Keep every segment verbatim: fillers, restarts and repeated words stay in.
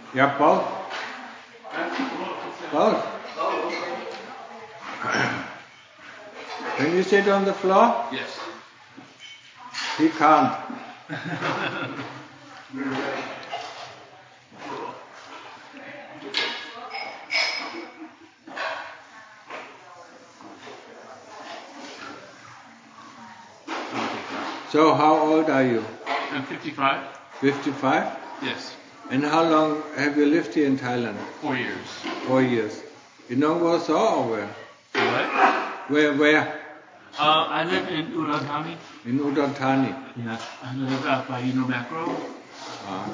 Yeah, both. Both. Can you sit on the floor? Yes. He can't. So how old are you? I'm fifty-five. fifty-five? Yes. And how long have you lived here in Thailand? Four years. Four years. In Nong Warsaw or where? What? Where, where? Uh, I live in Udon Thani. In Udon Thani? Yeah. I live out by, you know, Macro. Ah.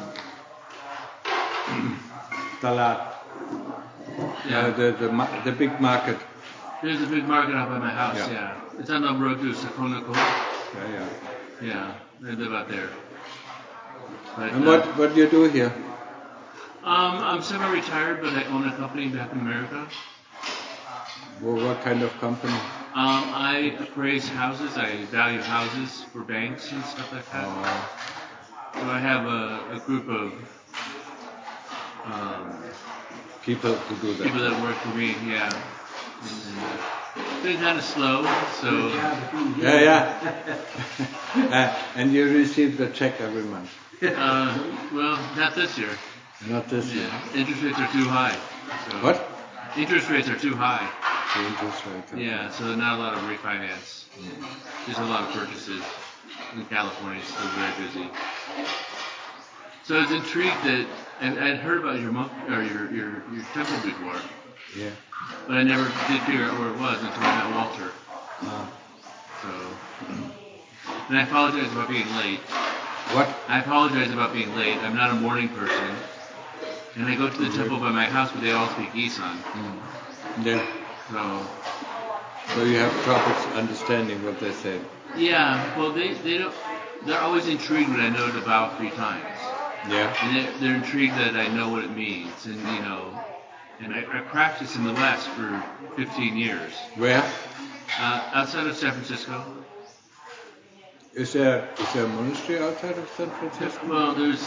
Talat. Yeah. Uh, the, the, the big market. There's a big market out by my house, yeah. Yeah. It's on the road to Sakonako. Yeah, yeah. Yeah, I live out there. But, And uh, what, what do you do here? Um, I'm semi-retired, but I own a company back in America. Well, what kind of company? Um, I appraise houses. I value houses for banks and stuff like that. Oh. So I have a, a group of um, People to do that. people that work for me, yeah. And, uh, they're kind of slow, so... Yeah, yeah. uh, and you receive the check every month? Uh, well, not this year. Not this year. Yeah. Interest rates are too high. So What? Interest rates are too high. The interest rate. Okay. Yeah, so not a lot of refinance. Just a lot of purchases. In California, it's still very busy. So I was intrigued that and I'd heard about your monk or your your your temple before. Yeah. But I never did figure out where it was until I met Walter. Uh, So, and I apologize about being late. what? I apologize about being late. I'm not a morning person. And I go to the temple by my house, but they all speak Isan. Mm. Yeah. So, So you have trouble understanding what they say. yeah, well, they, they don't, they're always intrigued when I know the vow three times. Yeah. And they're, they're intrigued that I know what it means. And, you know, and I, I practiced in the West for fifteen years. Where? Uh, outside of San Francisco. Is there is there a monastery outside of San Francisco? Well, there's...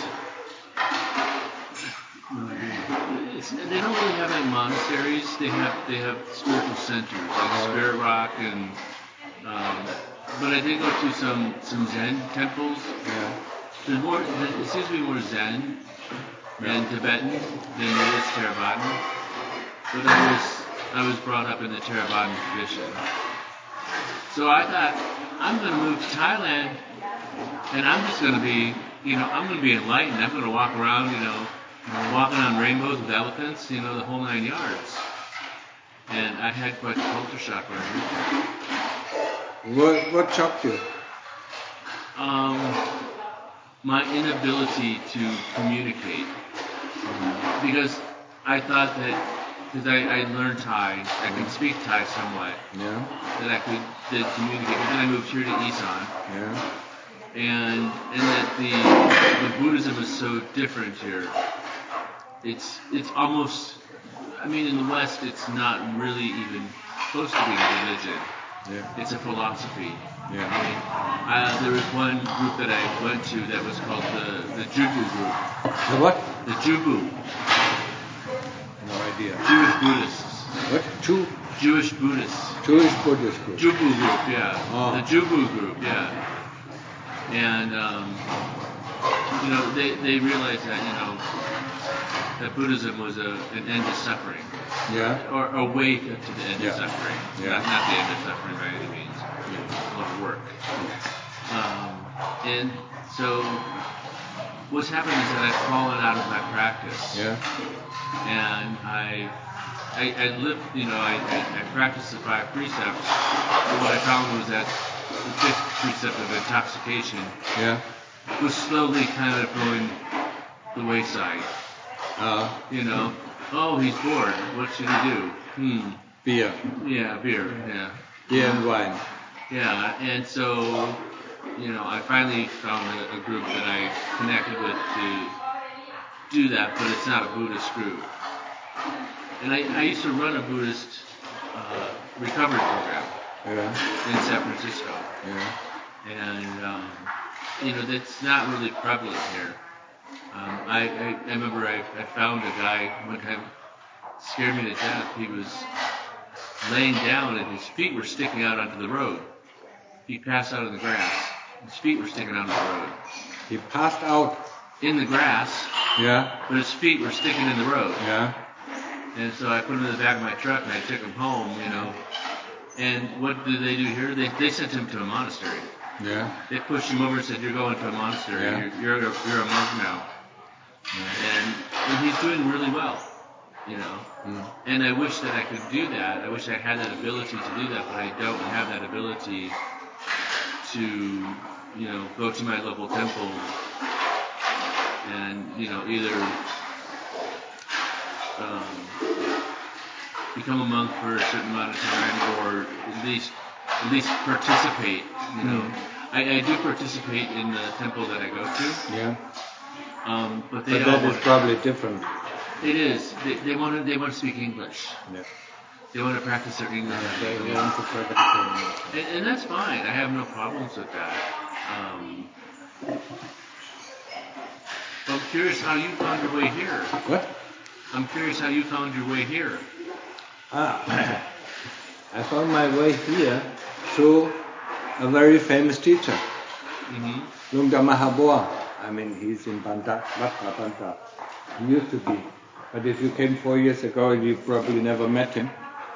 It's, they don't really have any monasteries. They have they have spiritual centers like Spirit Rock and. Um, but I did go to some some Zen temples. Yeah. There's more. It seems to be more Zen Yeah. and Tibetan than it is Theravadan. But I was I was brought up in the Theravadan tradition. So I thought I'm going to move to Thailand, and I'm just going to be, you know, I'm going to be enlightened. I'm going to walk around, you know. Walking on rainbows with elephants, you know, the whole nine yards. And I had quite the culture shock right here. What what shocked you? Um, my inability to communicate. Because I thought that, because I, I learned Thai, I could speak Thai somewhat, Yeah. that I could that communicate. But then I moved here to Isan. Yeah. And, and that the, the Buddhism is so different here. It's it's almost, I mean, in the West, it's not really even close to being a religion. Yeah. It's a philosophy. Yeah. I mean, uh, there was one group that I went to that was called the, the Jubu group. The what? The Jubu. No idea. Jewish Buddhists. What? Two Jewish Buddhists. Jewish Buddhist group. Jubu group, yeah. Oh. The Jubu group, yeah. And, um, you know, they, they realized that, you know, that Buddhism was a, an end to suffering. Yeah. Or a way to, to the end Yeah. of suffering. Yeah. Not, not the end of suffering by any means. A lot of work. Um, and so what's happened is that I've fallen out of my practice. Yeah. And I I, I lived, you know, I, I, I practiced the five precepts. But what I found was that the fifth precept of intoxication Yeah. was slowly kind of going the wayside. Uh, You know, oh, he's bored. What should he do? Hmm. beer. Yeah, beer. Yeah. Beer and wine. Yeah, and so, you know, I finally found a, a group that I connected with to do that, but it's not a Buddhist group. And I, I used to run a Buddhist uh, recovery program Yeah. in San Francisco. Yeah. And, um, you know, that's not really prevalent here. Um, I, I, I remember I, I found a guy one time, scared me to death. He was laying down and his feet were sticking out onto the road. He passed out in the grass. His feet were sticking out on the road. He passed out. In the grass. Yeah. But his feet were sticking in the road. Yeah. And so I put him in the back of my truck and I took him home, you know. And what did they do here? They they sent him to a monastery. Yeah. They pushed him over and said, "You're going to a monastery. Yeah. You're you're a, you're a monk now." Yeah. And, and he's doing really well, you know. Mm. And I wish that I could do that. I wish I had that ability to do that, but I don't have that ability to, you know, go to my local temple and, you know, either um, become a monk for a certain amount of time, or at least at least participate. You know, mm. I, I do participate in the temple that I go to. Yeah. Um, but they but don't that is probably different. It is. They, they want to. They want to speak English. Yeah. They want to practice their English. They want to practice. And, and that's fine. I have no problems with that. Um, I'm curious how you found your way here. What? I'm curious how you found your way here. Ah, I found my way here through a very famous teacher, mm-hmm. Lungda Mahabua. I mean, he's in Banta, Bata, Banta. He used to be. But if you came four years ago, you probably never met him.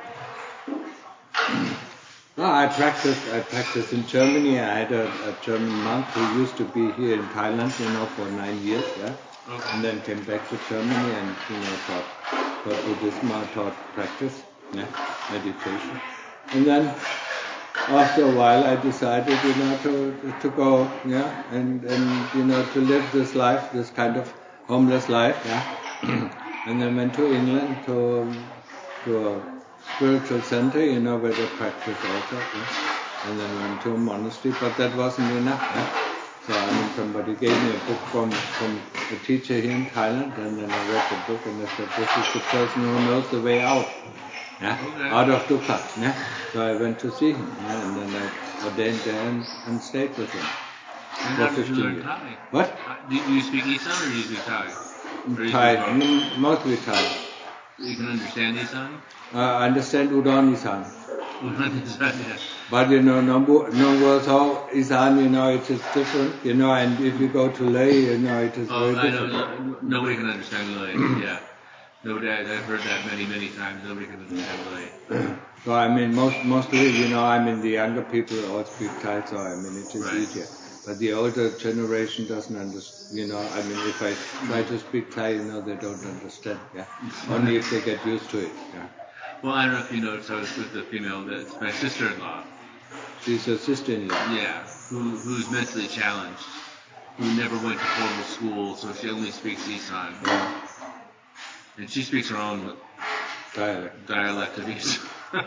No, I practiced. I practiced in Germany. I had a, a German monk who used to be here in Thailand, you know, for nine years, yeah. Okay. And then came back to Germany and, you know, taught, taught Buddhism, taught practice, yeah, meditation. And then after a while, I decided, you know, to to go, yeah, and and you know, to live this life, this kind of homeless life, yeah. And then went to England to to a spiritual center, you know, where they practice also, yeah? And then went to a monastery, but that wasn't enough. Yeah? So I mean, somebody gave me a book from from a teacher here in Thailand, and then I read the book, and I said, this is the person who knows the way out, yeah, okay. Out of dukkha. Yeah? So I went to see him, yeah? And then I ordained there and, and stayed with him. And how did you learn Thai? What? Do you speak Isan or do you speak Thai? Thai, m- mostly Thai. You can understand Isan? Uh, I understand Udon Isan. Udon Isan, yes. But you know, no, no words how Isan, you know, it is different, you know, and if you go to Lay, you know, it is oh, very I different. Know, nobody can understand Lay, yeah. Nobody, I've heard that many, many times, nobody can understand Lay. So I mean, most, mostly, you know, I mean, the younger people all speak Thai, so I mean, it is right. easier. But the older generation doesn't understand, you know, I mean, if I try to speak Thai, you know, they don't understand, yeah. Only if they get used to it, yeah. Well, I don't know if you noticed, I was with a female, that's my sister-in-law. She's a sister-in-law? Yeah, who who's mentally challenged, who never went to formal school, so she only speaks Isan. Yeah. And she speaks her own dialect, dialect of Isan.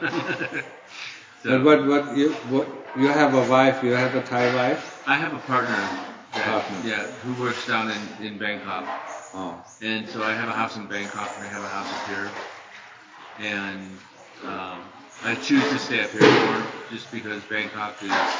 So, but what, what, you, what, you have a wife, you have a Thai wife? I have a partner, that, partner. yeah, who works down in, in Bangkok. Oh. And so I have a house in Bangkok, and I have a house up here. And um, I choose to stay up here more just because Bangkok is, yeah.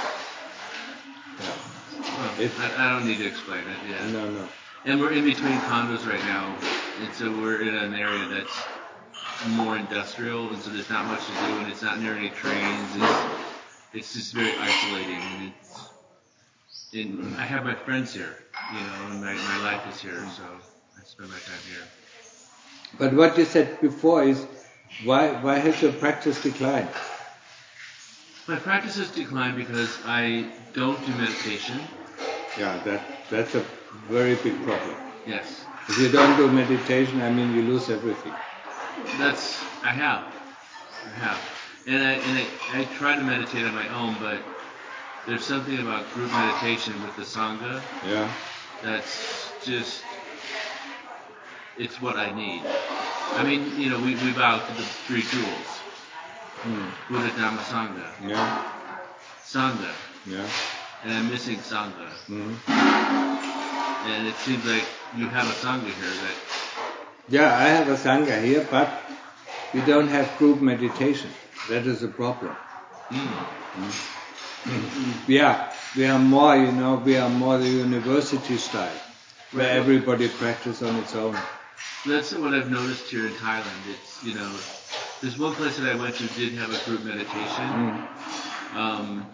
well, I, I don't need to explain it, yeah. No, no. And we're in between condos right now, and so we're in an area that's more industrial, and so there's not much to do, and it's not near any trains. It's, it's just very isolating, and it's. And I have my friends here, you know, and my, my life is here, so I spend my time here. But what you said before is, why why has your practice declined? My practice has declined because I don't do meditation. Yeah, that that's a very big problem. Yes. If you don't do meditation, I mean, you lose everything. That's, I have. I have. And I, and I, I try to meditate on my own, but there's something about group meditation with the Sangha. Yeah. That's just, it's what I need. I mean, you know, we, we vow to the three jewels. Hmm. Buddha, Dhamma, Sangha. Yeah. Sangha. Yeah. And I'm missing Sangha. Mm-hmm. And it seems like you have a Sangha here that... Yeah, I have a Sangha here, but we don't have group meditation. That is a problem. Mm. Mm. Yeah, we are more, you know, we are more the university style. where everybody practices on its own. That's what I've noticed here in Thailand. It's, you know, there's one place that I went to did have a group meditation. Mm. Um,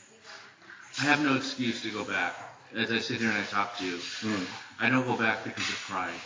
I have no excuse to go back. As I sit here and I talk to you, mm. I don't go back because of pride.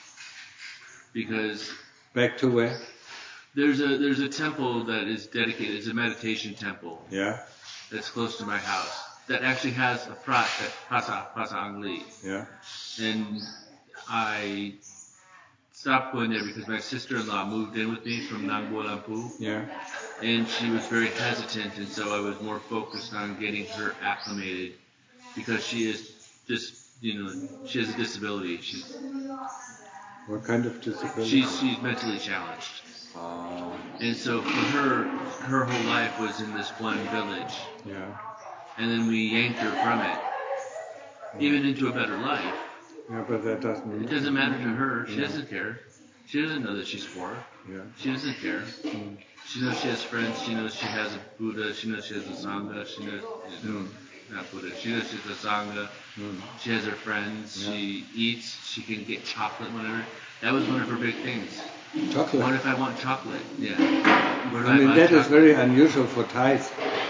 Because back to where? There's a there's a temple that is dedicated. It's a meditation temple. Yeah. That's close to my house. That actually has a prat that Pasa Pasa Angli. Yeah. And I stopped going there because my sister-in-law moved in with me from Nang Bua Lampu. Yeah. And she was very hesitant, and so I was more focused on getting her acclimated because she is just, you know, she has a disability. She's What kind of disability? She's she's mentally challenged. Uh, and so for her, her whole life was in this one village. Yeah. And then we yanked her from it, even into a better life. Yeah, but that doesn't. It doesn't matter to her. She yeah. doesn't care. She doesn't know that she's poor. Yeah. She doesn't care. Mm. She knows she has friends. She knows she has a Buddha. She knows she has a Sangha. She knows, you know, mm. not Buddha. She knows she has a Sangha. Mm. She has her friends. Yeah. She eats. She can get chocolate whenever. That was one of her big things. Chocolate. What if I want chocolate? Yeah. What I mean, I that chocolate? Is very unusual for Thais.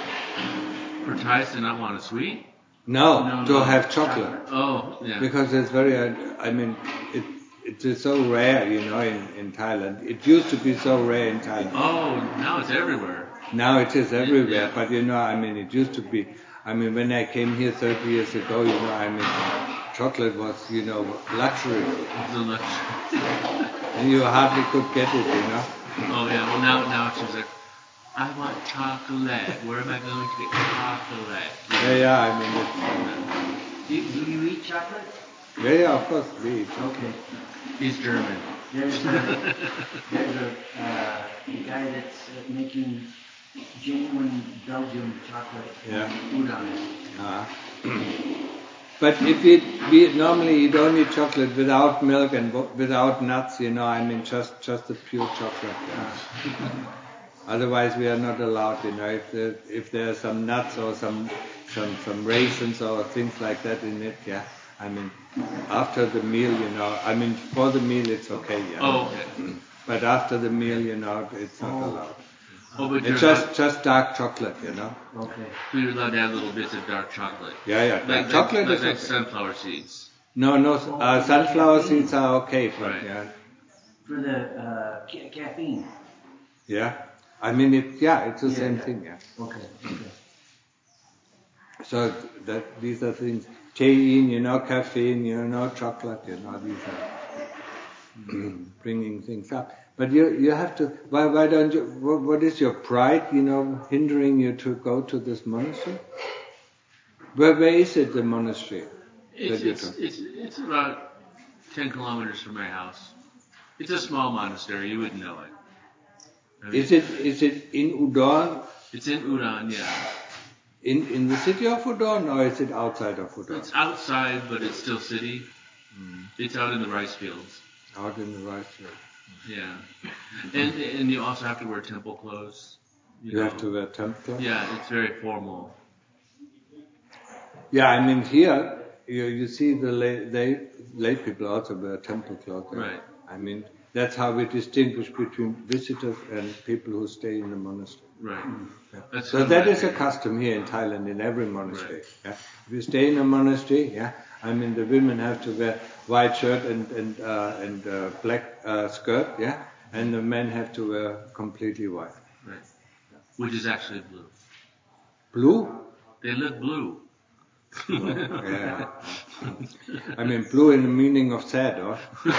For Thais to not want a sweet? No, no to no. have chocolate. Oh, yeah. Because it's very, I mean, it it is so rare, you know, in, in Thailand. It used to be so rare in Thailand. Oh, now it's everywhere. Now it is everywhere, yeah. but you know, I mean, it used to be, I mean, when I came here thirty years ago, you know, I mean, chocolate was, you know, luxury. It's a luxury. And you hardly could get it, you know. Oh, yeah, well, now, now she's like, I want chocolate. Where am I going to get chocolate? Yeah, yeah, I mean, it's... Do, do you eat chocolate? Yeah, yeah, of course we eat. Okay. He's German. There's a, there's a uh, guy that's uh, making genuine Belgian chocolate. Yeah. Udon. Uh-huh. But if it, we normally eat only chocolate without milk and without nuts, you know, I mean, just just the pure chocolate. Yeah. Otherwise, we are not allowed, you know, if there, if there are some nuts or some some some raisins or things like that in it, yeah. I mean, after the meal, you know, I mean, for the meal it's okay, yeah. Oh, okay. But after the meal, you know, it's not oh. allowed. Oh, but it's just allowed... just dark chocolate, you know. Okay. So you're allowed to add little bits of dark chocolate. Yeah, yeah. Dark like, chocolate like, is like okay. sunflower seeds. No, no. Uh, sunflower seeds are okay, but right. yeah. For the uh, ca- caffeine. Yeah. I mean, it. Yeah, it's the yeah, same yeah. thing. Yeah. Okay. Okay. So that these are things. Caffeine, you know, caffeine, you know, chocolate, you know, these are bringing things up. But you you have to. Why why don't you? What, what is your pride? You know, hindering you to go to this monastery? Where where is it, the monastery? It's it's, it's it's about ten kilometers from my house. It's a small monastery. You wouldn't know it. I mean, is it is it in Udon? It's in Udon, yeah. In in the city of Udon, or is it outside of Udon? It's outside, but it's still city. Mm. It's out in the rice fields. Out in the rice fields. Yeah, and and you also have to wear temple clothes. You, you know. have to wear temple clothes? Yeah, it's very formal. Yeah, I mean here you you see the lay, lay, lay people also wear temple clothes. Right. I mean that's how we distinguish between visitors and people who stay in the monastery. Right. Yeah. So that is a custom here in Thailand in every monastery. Right. Yeah. If you stay in a monastery, yeah, I mean the women have to wear white shirt and and uh, and uh, black uh, skirt, yeah, and the men have to wear completely white. Right. Yeah. Which is actually blue. Blue? They look blue. Well, yeah. I mean blue in the meaning of sad, or?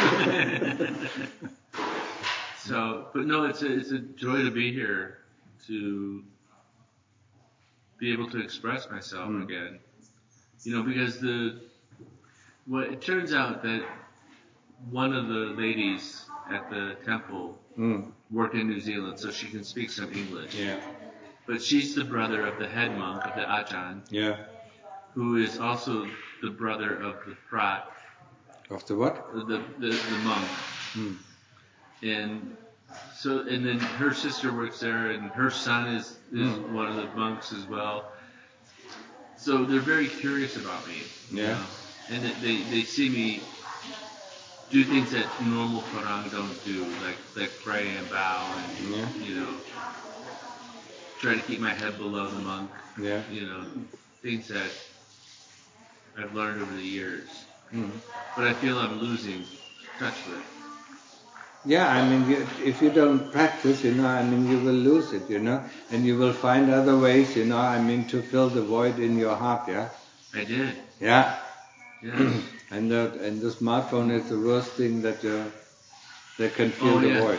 So, but no, it's a it's a joy to be here, to be able to express myself mm. again. You know, because the well, it turns out that one of the ladies at the temple mm. worked in New Zealand, so she can speak some English. Yeah. But she's the brother of the head monk of the Ajahn. Yeah. Who is also the brother of the frat. Of the what? The the, the monk. Mm. And so, and then her sister works there, and her son is, is mm. one of the monks as well. So they're very curious about me. Yeah. You know? And they they see me do things that normal Farang don't do, like like pray and bow and Yeah. you know try to keep my head below the monk. Yeah. You know, things that I've learned over the years. Mm. But I feel I'm losing touch with it. Yeah, I mean, you, if you don't practice, you know, I mean, you will lose it, you know, and you will find other ways, you know, I mean, to fill the void in your heart, yeah? I did. Yeah. Yes. and, the, and the smartphone is the worst thing that you, that can fill Oh, the yeah. void.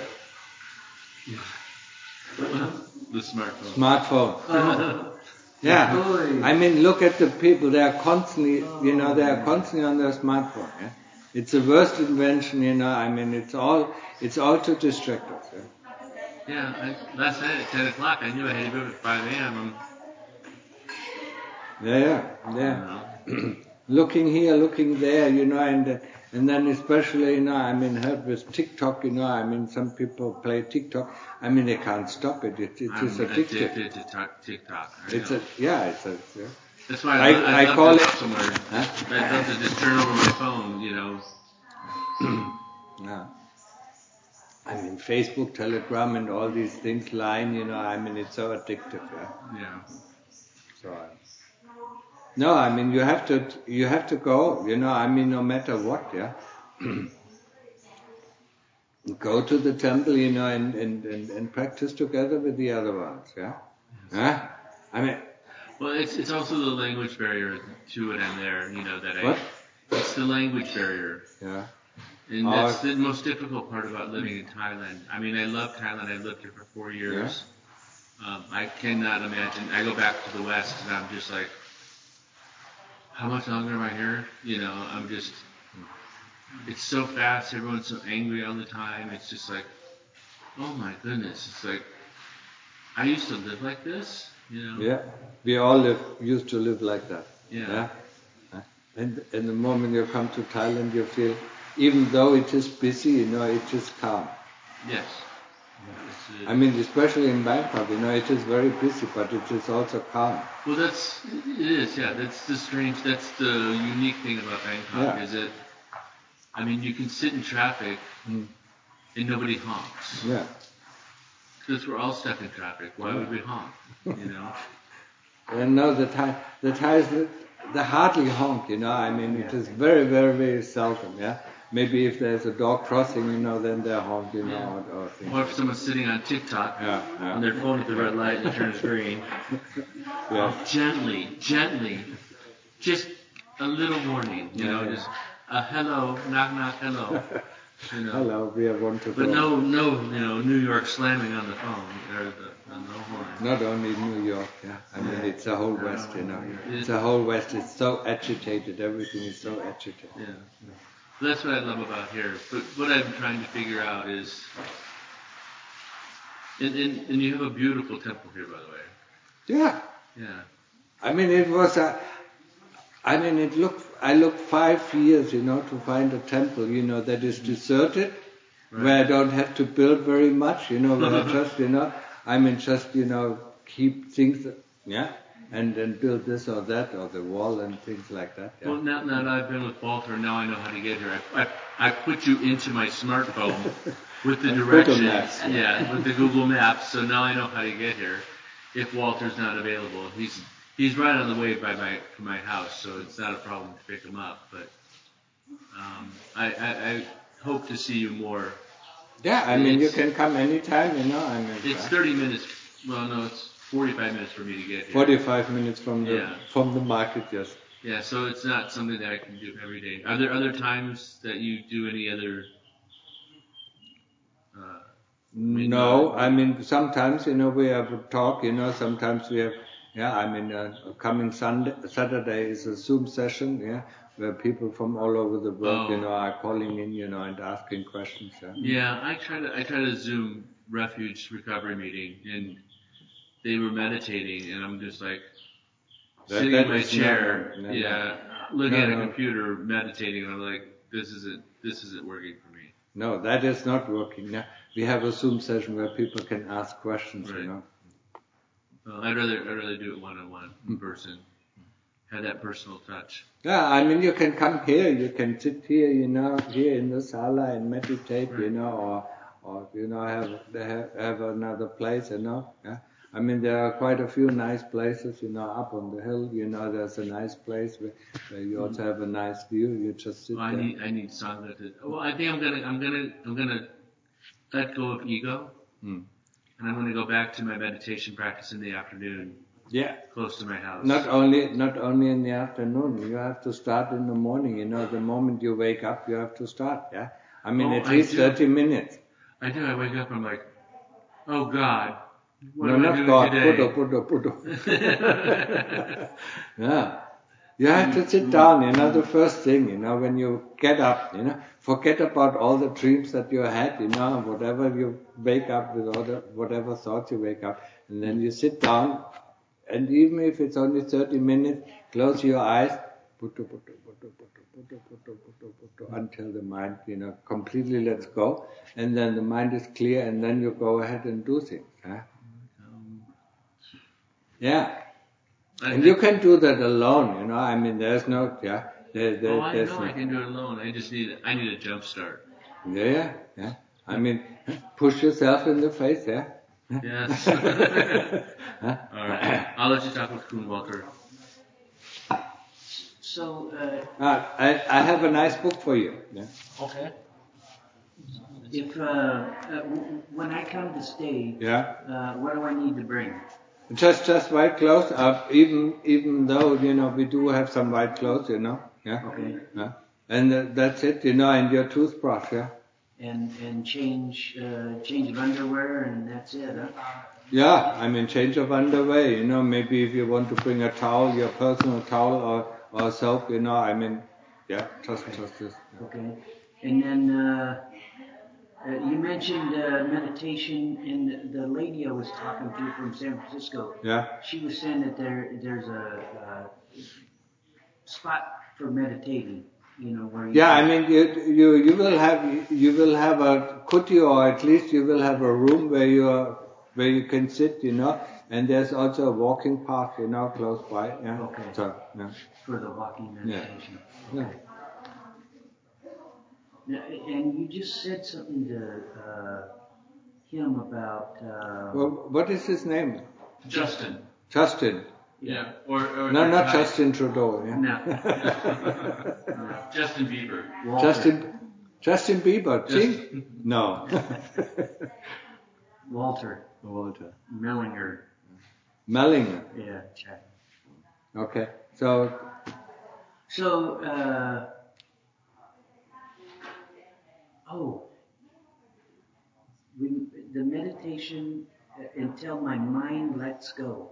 The smartphone. Smartphone. Oh. Yeah. Boy. I mean, look at the people, they are constantly, you know, they are constantly on their smartphone, yeah? It's the worst invention, you know, I mean, it's all, it's all to distract us, yeah? Yeah, I, last night at ten o'clock, I knew I had to go at five a.m. Yeah, yeah, yeah. You know. Looking here, looking there, you know, and uh, and then especially, you know, I mean, heard with TikTok, you know, I mean, some people play TikTok. I mean, they can't stop it. It, it I'm is addictive. addicted to t- TikTok. I It's know. a yeah, it's a. Yeah. That's why I- I, I, I love call to it- go somewhere. Huh? I'd love to just turn over my phone, you know. Yeah. I mean, Facebook, Telegram, and all these things, Line, you know, I mean, it's so addictive, yeah. Yeah. So. Uh, no, I mean, you have to, you have to go, you know, I mean, no matter what, yeah. Go to the temple, you know, and, and, and, and practice together with the other ones, yeah? Huh? I mean... Well, it's it's also the language barrier to it and there, you know, that I... What? It's the language barrier. Yeah. And Uh, that's the most difficult part about living in Thailand. I mean, I love Thailand. I lived here for four years. Um, I cannot imagine. I go back to the West and I'm just like, how much longer am I here? You know, I'm just... It's so fast. Everyone's so angry all the time. It's just like, oh my goodness. It's like, I used to live like this, you know? Yeah. We all live, used to live like that. Yeah. Yeah. Huh? And, and the moment you come to Thailand, you feel, even though it is busy, you know, it is calm. Yes. It's, uh, I mean, especially in Bangkok, you know, it is very busy, but it is also calm. Well, that's, it is, yeah. That's the strange, that's the unique thing about Bangkok, Yeah. is that, I mean, you can sit in traffic Mm. and nobody honks. Yeah. Because we're all stuck in traffic. Why would we honk? You know? And no, the Thai, the Thais, they hardly honk, you know, I mean, it is very, very, very seldom, yeah? Maybe if there's a dog crossing, you know, then they honk, you know, or, or things. Or if someone's sitting on TikTok Yeah, yeah. on their phone at the red light and it turns green, Yeah. gently, gently, just a little warning, you know, Yeah. just a hello, knock, knock, hello. You know. Hello, we are one to But go. no, no, you know, New York slamming on the phone or the, on the horn. Not only New York, yeah. I mean, it's the whole West, you know. It- It's the whole West. It's so agitated. Everything is so agitated. Yeah. That's what I love about here. But what I'm trying to figure out is, and, and, and you have a beautiful temple here, by the way. Yeah. Yeah. I mean, it was a. I mean, it looked. I looked five years, you know, to find a temple, you know, that is deserted, Right. where I don't have to build very much, you know, where I just, you know, I mean, just, you know, keep things, yeah, and then build this or that or the wall and things like that. Yeah. Well, now, now that I've been with Walter, now I know how to get here. I, I, I put you into my smartphone with the And Google directions. Maps, yeah. Yeah, with the Google Maps. So now I know how to get here. If Walter's not available, he's he's right on the way by my to my house, so it's not a problem to pick him up. But um, I, I, I hope to see you more. Yeah, I mean, you It's- can come anytime, you know. I mean, It's uh, thirty minutes. Well, no, it's forty-five minutes for me to get here. forty-five minutes from the Yeah. from the market, yes. Yeah, so it's not something that I can do every day. Are there other times that you do any other? Uh, mean, No, uh, I mean, sometimes, you know, we have a talk, you know, sometimes we have, yeah, I mean, uh, coming Sunday, Saturday is a Zoom session, yeah, where people from all over the world, Oh. you know, are calling in, you know, and asking questions, yeah. yeah, I try to I try to Zoom refuge recovery meeting, and they were meditating, and I'm just like That- sitting that in my is chair, not- no, no. yeah, looking No, at a no. computer, meditating, and I'm like, this isn't this isn't working for me. No, that is not working. Yeah. We have a Zoom session where people can ask questions, Right. you know. Well, I'd rather I'd rather do it one on one in person. have that personal touch. Yeah, I mean, you can come here, you can sit here, you know, here in the sala and meditate, Right. you know, or, or you know, have, have have another place, you know. Yeah. I mean, there are quite a few nice places, you know, up on the hill, you know, there's a nice place where, where you also have a nice view. You just sit Well, I there. need I need Sangha to. Well, I think I'm gonna I'm gonna I'm gonna let go of ego, Hmm. and I'm gonna go back to my meditation practice in the afternoon, Yeah. close to my house. Not only not only in the afternoon, you have to start in the morning. You know, the moment you wake up, you have to start. Yeah, I mean, Oh, at I least do. thirty minutes. I do. I wake up. I'm like, oh God, what no, am I not doing God. today? Buddha, Buddha, Buddha. Yeah, you have to sit down. You know, the first thing. You know, when you get up, you know, forget about all the dreams that you had. You know, whatever you wake up with, all the whatever thoughts you wake up, and then you sit down. And even if it's only thirty minutes, close your eyes, until the mind, you know, completely lets go, and then the mind is clear, and then you go ahead and do things. Huh? Yeah, and you can do that alone. You know, I mean, there's no, yeah, there, there, Oh, I there's know no, I can do it alone. I just need I need a jump start. yeah, yeah, yeah. I mean, push yourself in the face, yeah. Yes. All right. I'll let you talk with Kuhn Walker. So, uh, Ah, I, I have a nice book for you. Yeah. Okay. if uh, uh, w- when I come to stay, Yeah. uh, what do I need to bring? Just, just white clothes. Uh, even, even though you know we do have some white clothes, you know. Yeah. Okay. Yeah. And uh, that's it, you know. And your toothbrush, yeah. And and change uh, change of underwear, and that's it. Huh? Yeah. I mean, change of underwear. You know, maybe if you want to bring a towel, your personal towel or or soap, you know. I mean, yeah. Just, just this. Yeah. Okay. And then uh, uh, you mentioned uh, meditation, and the lady I was talking to from San Francisco. Yeah. She was saying that there there's a, a spot for meditating. You know where you. Yeah, I mean, you you you will have you will have a kuti, or at least you will have a room where you are, where you can sit, you know, and there's also a walking path, you know, close by. Yeah. Okay. So, yeah. For the walking meditation. Yeah. Okay. Now, and you just said something to uh, him about. Uh, Well, what is his name? Justin. Justin. Yeah. Or, or No, or not Ty- Justin Trudeau. Yeah. no. Justin Bieber. Walter. Justin. Justin Bieber. Just- Ching? No. Walter Walter. Mellinger. Mellinger. Yeah. Check. Okay. So. So. Uh, oh. When the meditation uh, until my mind lets go.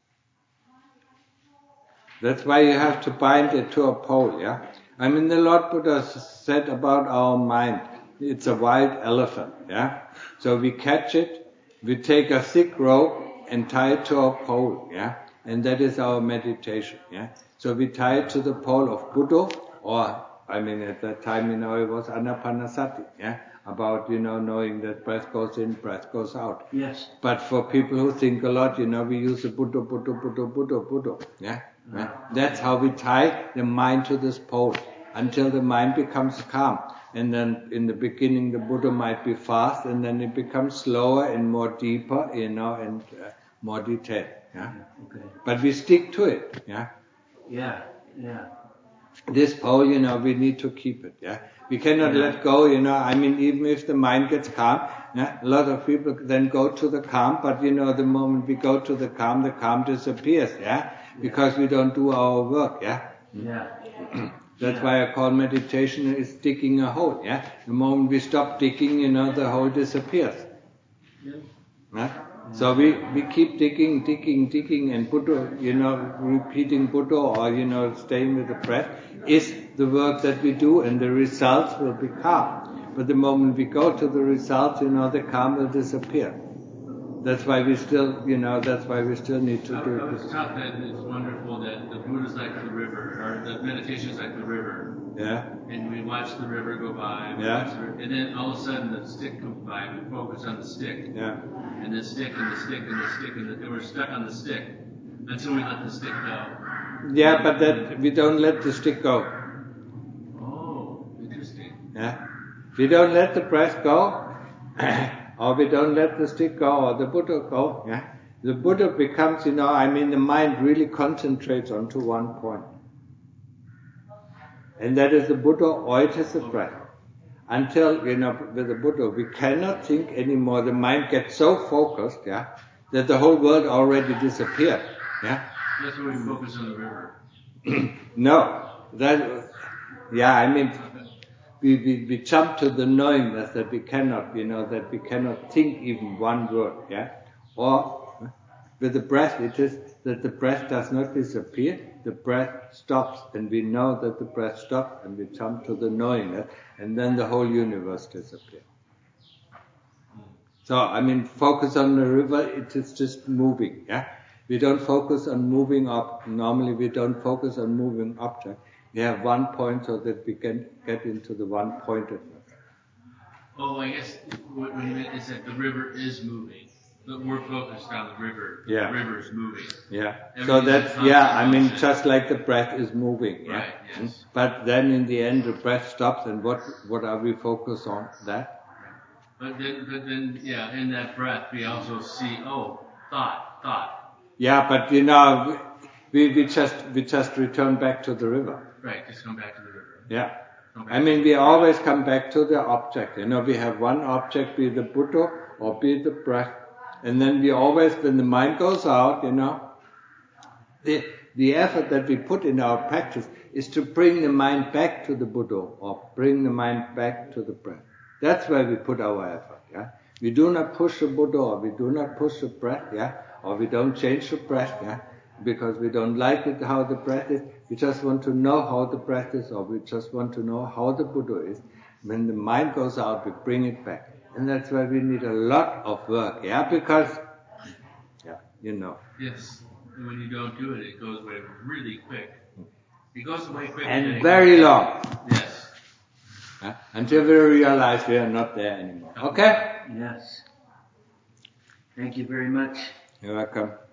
That's why you have to bind it to a pole, yeah? I mean, the Lord Buddha said about our mind, it's a wild elephant, yeah? So we catch it, we take a thick rope and tie it to a pole, yeah? And that is our meditation, yeah? So we tie it to the pole of Buddha, or, I mean, at that time, you know, it was Anapanasati, yeah? About, you know, knowing that breath goes in, breath goes out. Yes. But for people who think a lot, you know, we use the Buddha, Buddha, Buddha, Buddha, Buddha, yeah? Yeah. That's how we tie the mind to this pole until the mind becomes calm. And then in the beginning the Buddha might be fast, and then it becomes slower and more deeper, you know, and uh, more detailed. Yeah. Okay. But we stick to it. Yeah. Yeah. Yeah. This pole, you know, we need to keep it. Yeah. We cannot Yeah. let go. You know, I mean, even if the mind gets calm, yeah, a lot of people then go to the calm, but you know, the moment we go to the calm, the calm disappears. Yeah. Because we don't do our work, yeah? Yeah. That's Yeah. why I call meditation is digging a hole, yeah? The moment we stop digging, you know, the hole disappears. Yeah. Yeah? So we, we keep digging, digging, digging, and Buddha, you know, repeating Buddha, or, you know, staying with the breath is the work that we do, and the results will be calm. But the moment we go to the results, you know, the calm will disappear. That's why we still, you know, that's why we still need to I, do I it. was taught that it's wonderful that the Buddha's like the river, or the meditation is like the river. Yeah? And we watch the river go by, we Yeah. watch the river, and then all of a sudden the stick comes by, and we focus on the stick. Yeah. And the stick, and the stick, and the stick, and, the, and we're stuck on the stick until we let the stick go. Yeah, but that we don't let the stick go. Oh, interesting. Yeah, we don't let the breath go, or we don't let the stick go, or the Buddha go. Yeah, the Buddha becomes, you know, I mean, the mind really concentrates onto one point, and that is the Buddha, or it is the breath. Until, you know, with the Buddha, we cannot think anymore. The mind gets so focused, yeah, that the whole world already disappeared. Yeah. That's where we focus on the river. No, that, yeah, I mean, we, we, we jump to the knowingness that we cannot, you know, that we cannot think even one word, yeah? Or with the breath, it is that the breath does not disappear, the breath stops, and we know that the breath stops, and we jump to the knowingness, and then the whole universe disappears. So, I mean, focus on the river, it is just moving, yeah? We don't focus on moving up. Normally we don't focus on moving object. We have one point so that we can get into the one-pointedness. Oh, I guess what we meant is that the river is moving. But we're focused on the river. But yeah. The river is moving. Yeah. So that's, yeah, I mean, just like the breath is moving. Yeah? Right, yes. But then in the end the breath stops, and what, what are we focused on? That? But then, but then, yeah, in that breath we also see, oh, thought, thought. Yeah, but you know, we, we just we just return back to the river. Right, just come back to the river. Yeah. I mean, we always come back to the object. You know, we have one object, be the Buddha or be the breath. And then we always, when the mind goes out, you know, the the effort that we put in our practice is to bring the mind back to the Buddha or bring the mind back to the breath. That's where we put our effort, yeah. We do not push the Buddha or we do not push the breath, yeah. Or we don't change the breath, yeah, because we don't like it how the breath is. We just want to know how the breath is, or we just want to know how the Buddha is. When the mind goes out, we bring it back. And that's why we need a lot of work, yeah, because, yeah, you know. Yes, and when you don't do it, it goes away really quick. It goes away quick. And very long. Yes. Yeah? Until we realize we are not there anymore. Okay? Yes. Thank you very much. You're welcome.